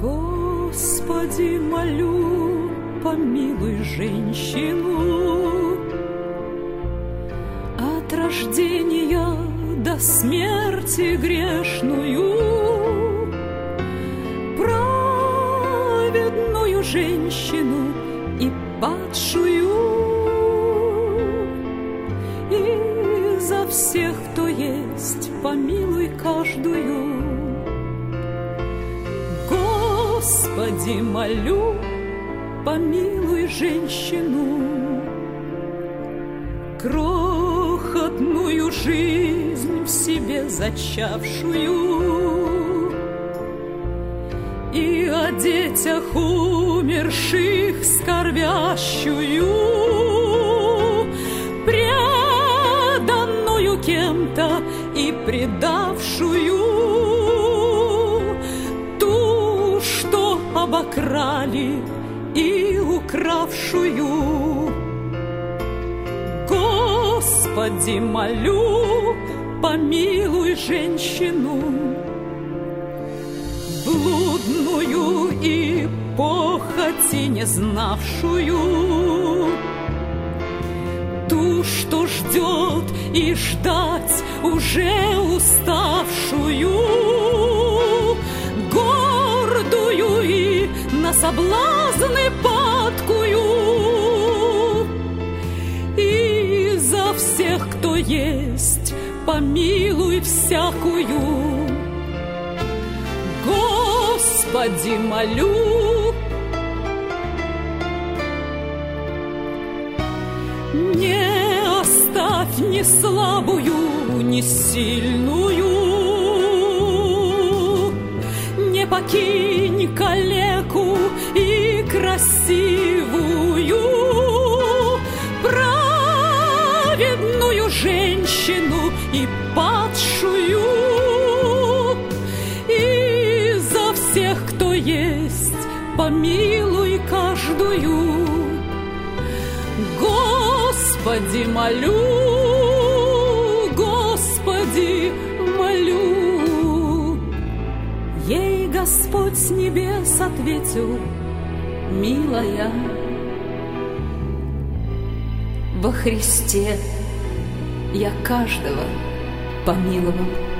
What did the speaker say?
Господи, молю, помилуй женщину от рождения до смерти грешную, праведную женщину и падшую, и за всех, кто есть, помилуй каждую. Господи, молю, помилуй женщину, крохотную жизнь в себе зачавшую, и о детях умерших скорбящую, преданную кем-то и предавшую, обокрали и укравшую. Господи, молю, помилуй женщину, блудную и похоти не знавшую, ту, что ждет и ждать уже уставшую, гордую и на соблазны падкую, и за всех, кто есть, помилуй всякую. Господи, молю, не оставь ни слабую, ни сильную, не покинь калеку и красивую, праведную женщину и падшую, и за всех, кто есть, помилуй каждую. Господи, молю, Господи, молю. Ей Господь с небес ответил: милая, во Христе я каждого помиловал.